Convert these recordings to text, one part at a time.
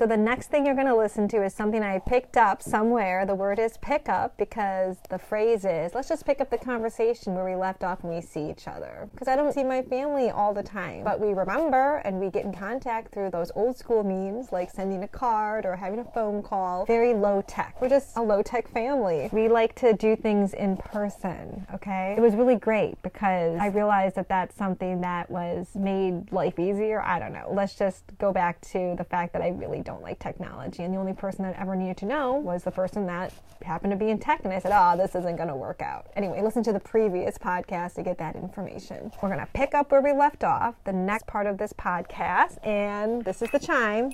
So the next thing you're going to listen to is something I picked up somewhere. The word is pick up because the phrase is, let's just pick up the conversation where we left off when we see each other. Because I don't see my family all the time. But we remember and we get in contact through those old school means like sending a card or having a phone call. Very low tech. We're just a low tech family. We like to do things in person, okay? It was really great because I realized that that's something that was made life easier. I don't know. Let's just go back to the fact that I really don't like technology, and the only person that ever needed to know was the person that happened to be in tech, and I said, oh, this isn't going to work out. Anyway, listen to the previous podcast to get that information. We're going to pick up where we left off, the next part of this podcast, and this is the chime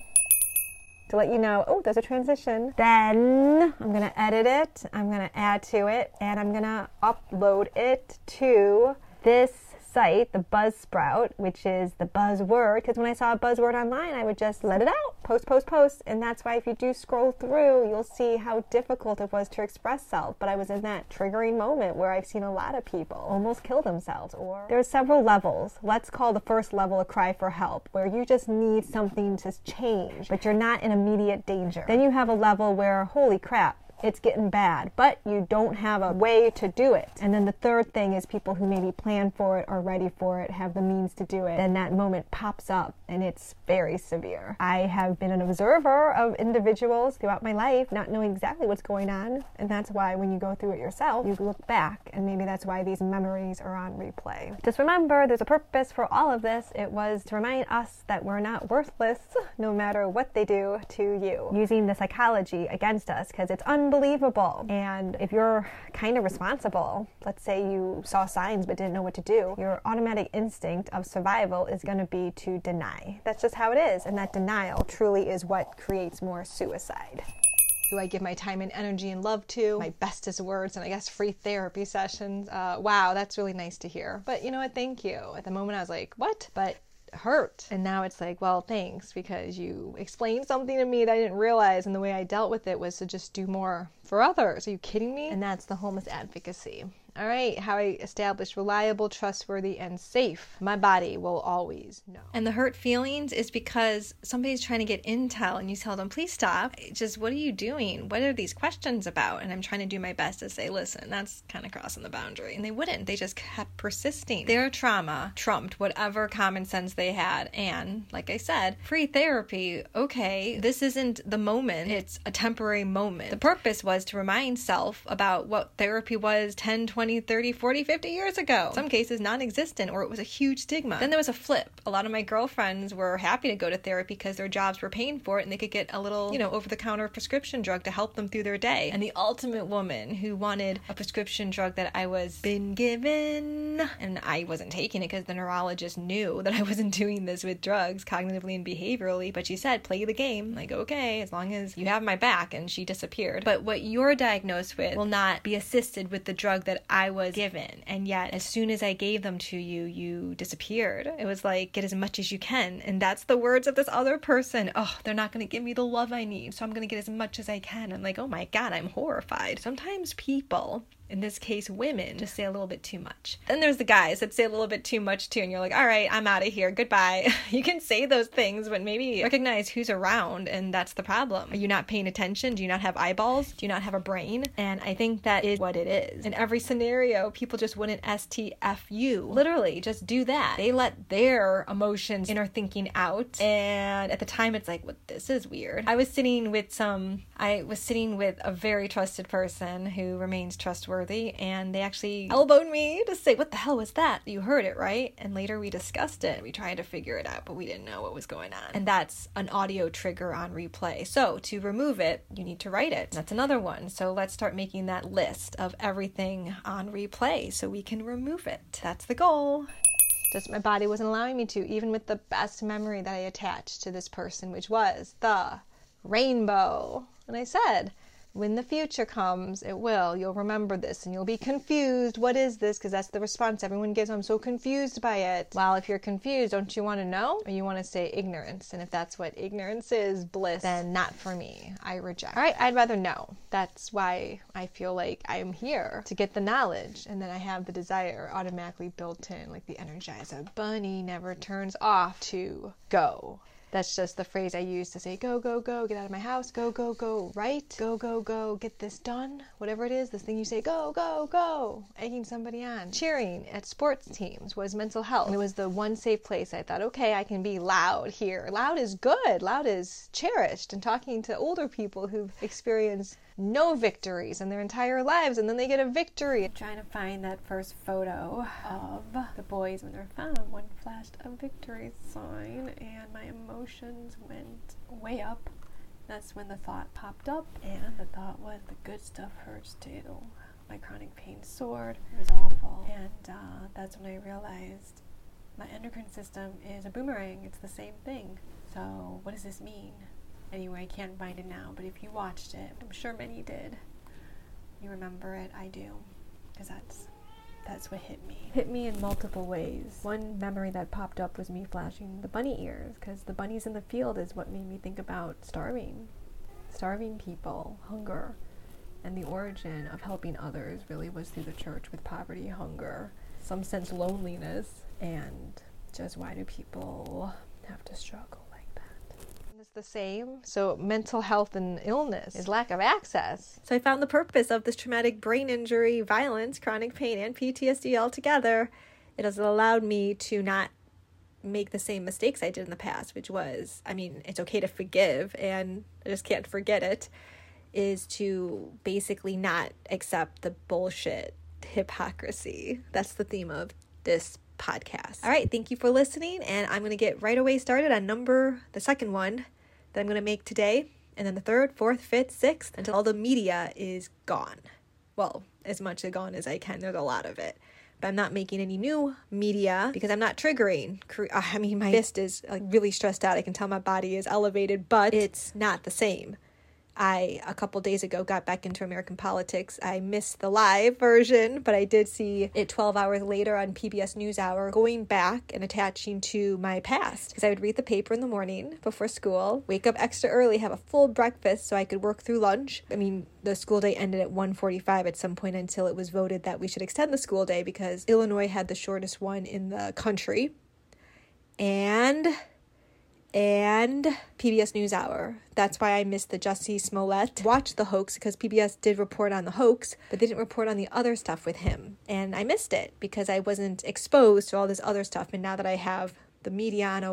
to let you know, oh, there's a transition. Then I'm going to edit it, I'm going to add to it, and I'm going to upload it to this site, the Buzzsprout, which is the buzzword, because when I saw a buzzword online, I would just let it out, post, and that's why if you do scroll through, you'll see how difficult it was to express self. But I was in that triggering moment where I've seen a lot of people almost kill themselves, or there are several levels. Let's call the first level a cry for help, where you just need something to change, but you're not in immediate danger. Then you have a level where, holy crap, it's getting bad, but you don't have a way to do it. And then the third thing is people who maybe plan for it, are ready for it, have the means to do it. Then that moment pops up and it's very severe. I have been an observer of individuals throughout my life not knowing exactly what's going on, and that's why when you go through it yourself, you look back, and maybe that's why these memories are on replay. Just remember, there's a purpose for all of this. It was to remind us that we're not worthless no matter what they do to you, using the psychology against us, because it's unbelievable. And if you're kind of responsible, let's say you saw signs but didn't know what to do, your automatic instinct of survival is going to be to deny. That's just how it is, and that denial truly is what creates more suicide. Who I give my time and energy and love to, my bestest words, and I guess free therapy sessions. Wow, that's really nice to hear. But you know what, thank you. At the moment I was like, what? But hurt. And now it's like, well, thanks, because you explained something to me that I didn't realize, and the way I dealt with it was to just do more for others. Are you kidding me? And that's the homeless advocacy. All right, how I establish reliable, trustworthy, and safe. My body will always know. And the hurt feelings is because somebody's trying to get intel and you tell them, please stop. Just, what are you doing? What are these questions about? And I'm trying to do my best to say, listen, that's kind of crossing the boundary. And they wouldn't. They just kept persisting. Their trauma trumped whatever common sense they had. And like I said, free therapy, okay, this isn't the moment. It's a temporary moment. The purpose was to remind self about what therapy was 10, 20, 30, 40, 50 years ago. Some cases non-existent, or it was a huge stigma. Then there was a flip. A lot of my girlfriends were happy to go to therapy because their jobs were paying for it, and they could get a little, over-the-counter prescription drug to help them through their day. And the ultimate woman who wanted a prescription drug that I was been given, and I wasn't taking it because the neurologist knew that I wasn't doing this with drugs, cognitively and behaviorally, but she said, play the game. Like, okay, as long as you have my back, and she disappeared. But what you're diagnosed with will not be assisted with the drug that I was given, and yet as soon as I gave them to you, you disappeared. It was like, get as much as you can, and that's the words of this other person. Oh, they're not going to give me the love I need, so I'm going to get as much as I can. I'm like, oh my God, I'm horrified. Sometimes people, in this case women, just say a little bit too much. Then there's the guys that say a little bit too much too, and you're like, all right, I'm out of here, goodbye. You can say those things, but maybe recognize who's around, and that's the problem. Are you not paying attention? Do you not have eyeballs? Do you not have a brain? And I think that is what it is. In every scenario, people just wouldn't STFU. Literally, just do that. They let their emotions, inner thinking out, and at the time it's like, well, this is weird. I was sitting with a very trusted person who remains trustworthy, and they actually elbowed me to say, what the hell was that? You heard it, right? And later we discussed it. We tried to figure it out, but we didn't know what was going on. And that's an audio trigger on replay. So to remove it, you need to write it. That's another one. So let's start making that list of everything on replay so we can remove it. That's the goal. Just my body wasn't allowing me to, even with the best memory that I attached to this person, which was the rainbow. And I said, when the future comes, it will. You'll remember this and you'll be confused. What is this? Because that's the response everyone gives. I'm so confused by it. Well, if you're confused, don't you want to know? Or you want to say ignorance? And if that's what ignorance is, bliss, then not for me. I reject. All right, I'd rather know. That's why I feel like I'm here, to get the knowledge. And then I have the desire automatically built in, like the Energizer Bunny never turns off, to go. That's just the phrase I use to say, go, go, go, get out of my house, go, go, go, right, go, go, go, get this done, whatever it is, this thing you say, go, go, go, egging somebody on. Cheering at sports teams was mental health. And it was the one safe place. I thought, okay, I can be loud here. Loud is good. Loud is cherished. And talking to older people who've experienced no victories in their entire lives, and then they get a victory. I'm trying to find that first photo of the boys when they're found. One flashed a victory sign, and my emotions went way up. That's when the thought popped up, and the thought was, the good stuff hurts too. My chronic pain soared. It was awful. And that's when I realized my endocrine system is a boomerang. It's the same thing. So what does this mean? Anyway, I can't find it now, but if you watched it, I'm sure many did, you remember it. I do, because that's what hit me. Hit me in multiple ways. One memory that popped up was me flashing the bunny ears, because the bunnies in the field is what made me think about starving people, hunger, and the origin of helping others really was through the church with poverty, hunger, some sense loneliness, and just why do people have to struggle? It's the same. So mental health and illness is lack of access. So I found the purpose of this traumatic brain injury, violence, chronic pain, and PTSD all together. It has allowed me to not make the same mistakes I did in the past, which was, it's okay to forgive, and I just can't forget it, is to basically not accept the bullshit hypocrisy. That's the theme of this podcast. All right, thank you for listening, and I'm going to get right away started on the second one that I'm going to make today, and then the third, fourth, fifth, sixth, until all the media is gone. Well, as much gone as I can. There's a lot of it. But I'm not making any new media because I'm not triggering. My fist is really stressed out. I can tell my body is elevated, but it's not the same. A couple days ago, got back into American politics. I missed the live version, but I did see it 12 hours later on PBS NewsHour, going back and attaching to my past. Because I would read the paper in the morning before school, wake up extra early, have a full breakfast so I could work through lunch. The school day ended at 1:45 at some point until it was voted that we should extend the school day because Illinois had the shortest one in the country. And PBS NewsHour. That's why I missed the Jussie Smollett. Watched the hoax because PBS did report on the hoax, but they didn't report on the other stuff with him. And I missed it because I wasn't exposed to all this other stuff. And now that I have the media on a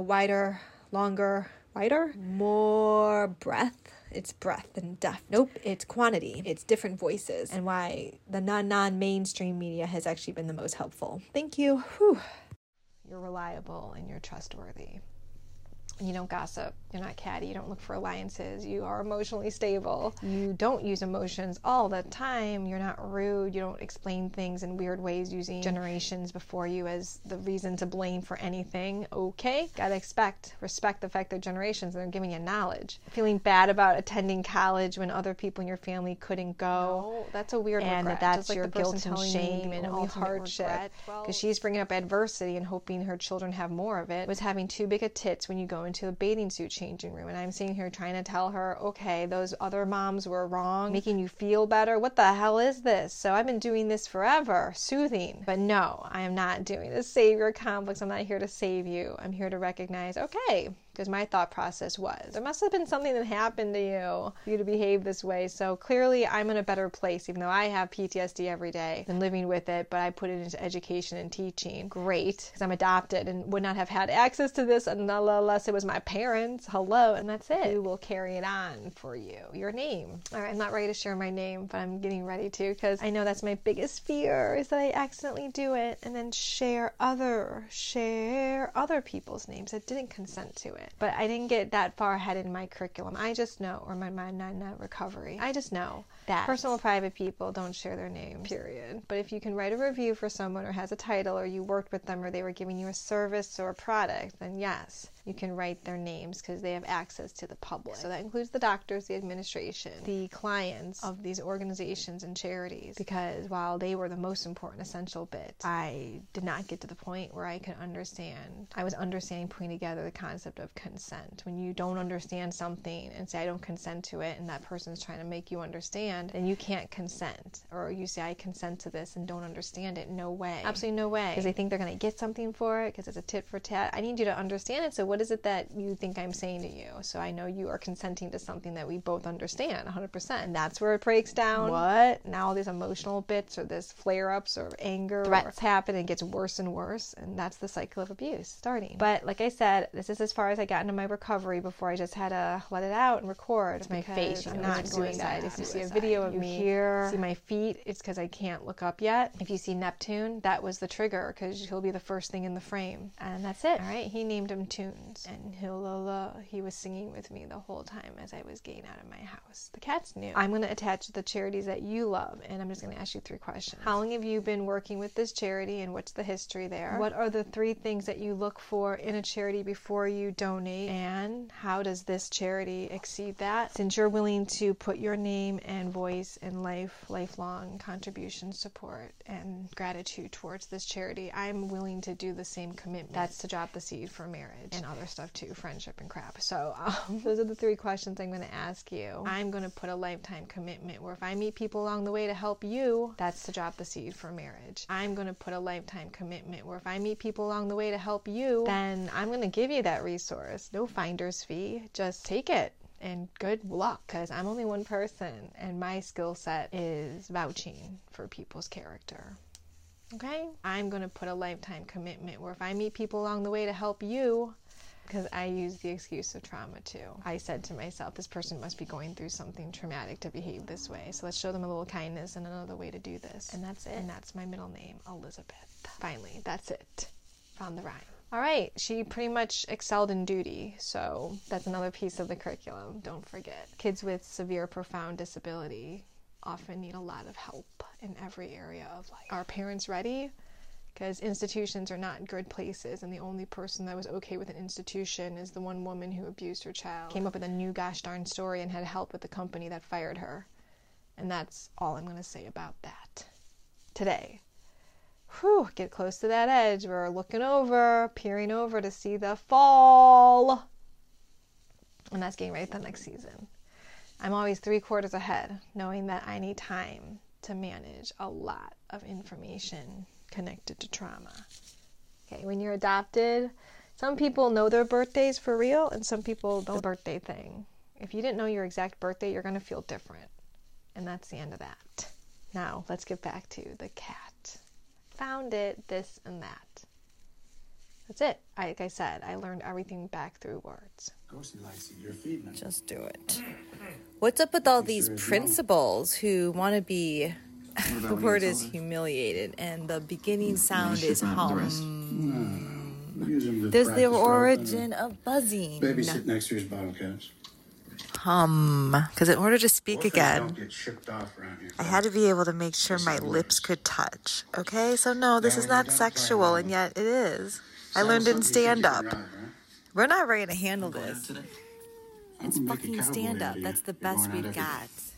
more breadth. It's breadth and depth. Nope, it's quantity. It's different voices. And why the non-mainstream media has actually been the most helpful. Thank you. Whew. You're reliable and you're trustworthy. You don't gossip, you're not catty, you don't look for alliances, you are emotionally stable, you don't use emotions all the time, you're not rude, you don't explain things in weird ways using generations before you as the reason to blame for anything. Okay, gotta respect the fact they're generations and they're giving you knowledge. Feeling bad about attending college when other people in your family couldn't go, no, that's a weird and regret. that's just your like guilt and shame and all hardship, because she's bringing up adversity and hoping her children have more of it, was having too big of tits when you go into a bathing suit changing room, and I'm sitting here trying to tell her, okay, those other moms were wrong, making you feel better. What the hell is this? So I've been doing this forever, soothing. But no, I am not doing the savior complex. I'm not here to save you. I'm here to recognize, okay, because my thought process was, there must have been something that happened to you for you to behave this way. So clearly I'm in a better place, even though I have PTSD every day, than living with it, but I put it into education and teaching. Great, because I'm adopted and would not have had access to this unless it was my parents. Hello, and that's it. We will carry it on for you. Your name. All right, I'm not ready to share my name, but I'm getting ready to, because I know that's my biggest fear, is that I accidentally do it and then share other people's names that didn't consent to it. But I didn't get that far ahead in my curriculum. I just know, or my mind recovery, I just know that personal private people don't share their names, period. But if you can write a review for someone, or has a title, or you worked with them, or they were giving you a service or a product, then yes, you can write their names because they have access to the public. So that includes the doctors, the administration, the clients of these organizations and charities, because while they were the most important essential bit, I did not get to the point where I could understand. I was understanding, putting together the concept of consent. When you don't understand something and say, I don't consent to it, and that person's trying to make you understand, then you can't consent. Or you say, I consent to this and don't understand it. No way. Absolutely no way. Because they think they're going to get something for it, because it's a tit for tat. I need you to understand it, so what is it that you think I'm saying to you? So I know you are consenting to something that we both understand 100%. And that's where it breaks down. What? Now all these emotional bits or this flare-ups or anger, threats happen and it gets worse and worse. And that's the cycle of abuse starting. But like I said, this is as far as I got into my recovery before I just had to let it out and record. It's my face. I'm not doing that. If you see a video of me here, see my feet, it's because I can't look up yet. If you see Neptune, that was the trigger because he'll be the first thing in the frame. And that's it. All right. He named him Tunes. And he was singing with me the whole time as I was getting out of my house. The cats knew. I'm going to attach the charities that you love. And I'm just going to ask you 3 questions. How long have you been working with this charity and what's the history there? What are the 3 things that you look for in a charity before you donate? And how does this charity exceed that? Since you're willing to put your name and voice and lifelong contribution, support, and gratitude towards this charity, I'm willing to do the same commitment. That's to drop the seed for marriage and other stuff too, friendship and crap. So those are the 3 questions I'm going to ask you. I'm going to put a lifetime commitment where if I meet people along the way to help you, that's to drop the seed for marriage. I'm going to put a lifetime commitment where if I meet people along the way to help you, then I'm going to give you that resource. No finder's fee. Just take it. And good luck, because I'm only one person and my skill set is vouching for people's character. Okay? I'm going to put a lifetime commitment where if I meet people along the way to help you, because I use the excuse of trauma too. I said to myself, this person must be going through something traumatic to behave this way. So let's show them a little kindness and another way to do this. And that's it. And that's my middle name, Elizabeth. Finally, that's it. Found the rhyme. All right, she pretty much excelled in duty, so that's another piece of the curriculum. Don't forget. Kids with severe, profound disability often need a lot of help in every area of life. Are parents ready? Because institutions are not good places, and the only person that was okay with an institution is the one woman who abused her child. Came up with a new gosh darn story and had help with the company that fired her. And that's all I'm going to say about that today. Whew, get close to that edge. We're looking over, peering over to see the fall. And that's getting ready for the next season. I'm always 3 quarters ahead, knowing that I need time to manage a lot of information connected to trauma. Okay, when you're adopted, some people know their birthdays for real, and some people don't. The birthday thing. If you didn't know your exact birthday, you're going to feel different. And that's the end of that. Now, let's get back to the cat. Found it, this and that. That's it. Like I said, I learned everything back through words. Just do it. What's up with all these principals who want to be, the word is humiliated, and the beginning sound is hum. There's the origin of buzzing. Babysit next year's bottle caps. Hum. Because in order to speak again, I had to be able to make sure my lips could touch. Okay? So no, this is not sexual, and yet it is. I learned in stand-up. We're not ready to handle this. It's fucking stand-up. That's the best we've got.